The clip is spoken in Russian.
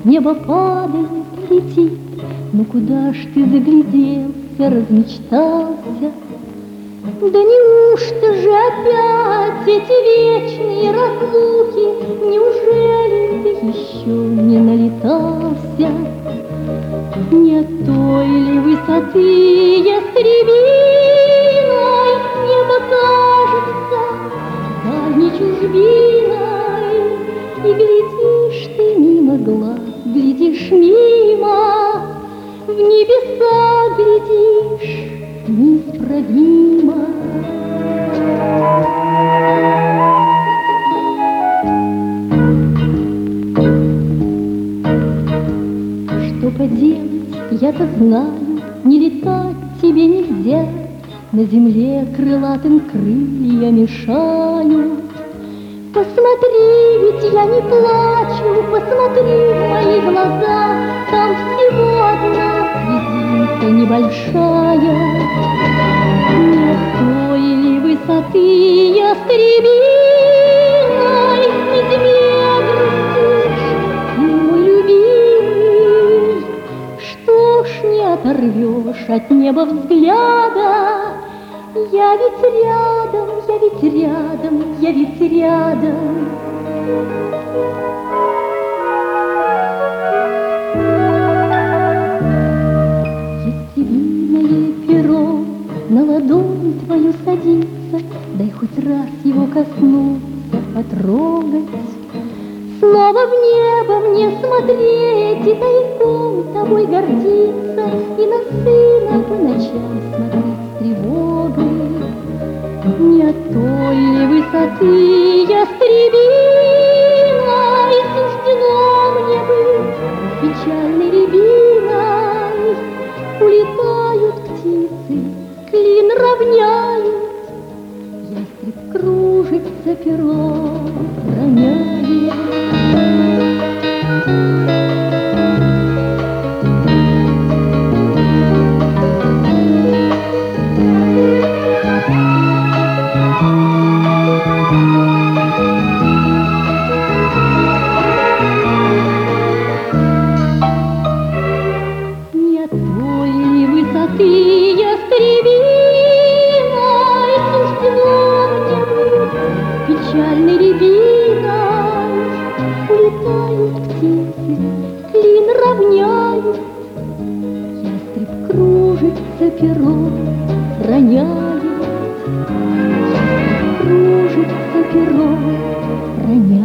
небо падает, летит. Ну куда ж ты загляделся, размечтался? Да неужто же опять эти вечные разлуки? Неужели ты еще не налетался? Не от той ли высоты ястребиной небо кажется дальней чужбиной? И глядишь ты мимо глаз, глядишь мимо, в небеса глядишь неисправимо. Что поделать, я-то знаю, не летать тебе нельзя, на земле крылатым крылья мешают. Посмотри, ведь я не плачу, посмотри в мои глаза, там всего одна слезинка небольшая. Не от той ли высоты ястребиной на земле грустишь, ты мой любимый? Что ж не оторвешь от неба взгляда? Я ведь рядом, я ведь рядом, я ведь рядом. Если винное перо на ладонь твою садится, дай хоть раз его коснуться, потрогать. Снова в небо мне смотреть и тайком тобой гордиться, и на сына по ночам смотреть с тревогой. Не от той ли высоты ястребиной суждено мне быть печальной рябиной? Улетают птицы, клин равняют, ястреб кружится, перо роняет. Ты ястребиной суждено мне быть печальной рябиной. Улетают птицы, клин равняют, ястреб кружится, перо роняет. Ястреб кружится, перо роняет.